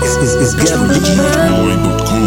is GabDJ.com.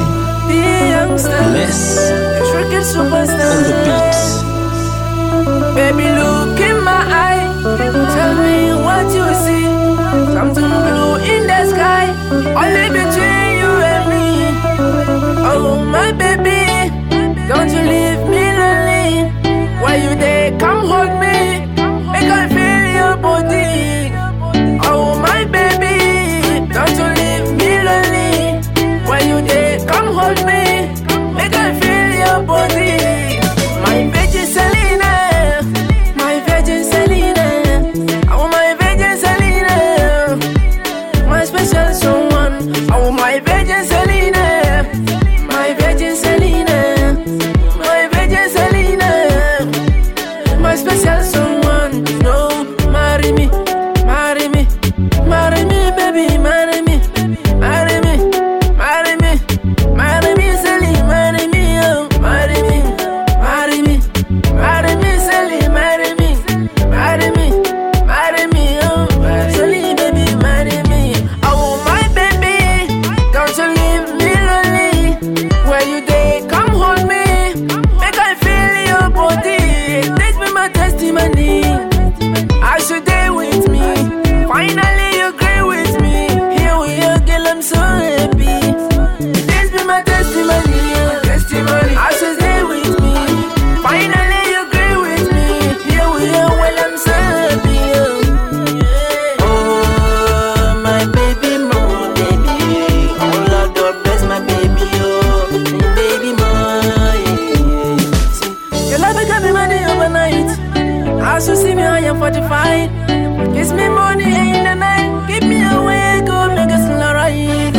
Less on the beats. Baby, look in my eye. Tell me what you see. Something blue in the sky, only between you and me. Oh my baby, don't you leave me lonely. While you there, come hold me, make I feel your body. Oh my baby, don't you leave me lonely. While you there, come hold me, make I feel your body. My Virgin Selena, my Virgin Selena, oh my Virgin Selena, my special someone, oh my Virgin Selena, my Virgin Selena, my Virgin Selena, my special someone. No, marry me, marry me, marry me, baby, marry me, marry me, marry me, marry me, Selena, marry me, oh, marry me. Marry me, marry me, Sally, marry me, marry me, marry me, oh, Sally, baby, marry me. Oh, my baby, don't you leave me lonely. Where you there, come hold me, make I feel your body. This be my testimony. I should stay with me. Finally, you agree with me. Here we are, girl, I'm so happy. This be my testimony. Testimony. I should stay with me. Finally, you agree with me. Here we are, well, I'm so happy. Oh, my baby, more baby. Oh, Lord, God bless my baby, oh, baby, more. See, your love got me money overnight. As you see me, I am fortified. Kiss me money in the night. Give me away, go make us alright.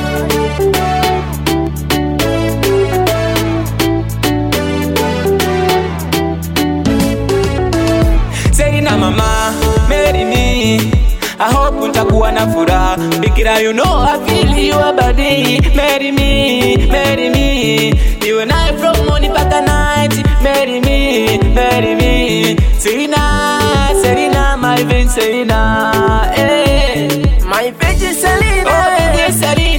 Selena mama, marry me. I hope utakuwa na furaha. Bikira, you know I feel your body. Marry me, marry me. You and I from morning paka night. Marry me, marry me. Selena, Selena, my Virgin Selena. Hey. My Virgin Selena. Oh, Virgin Selena.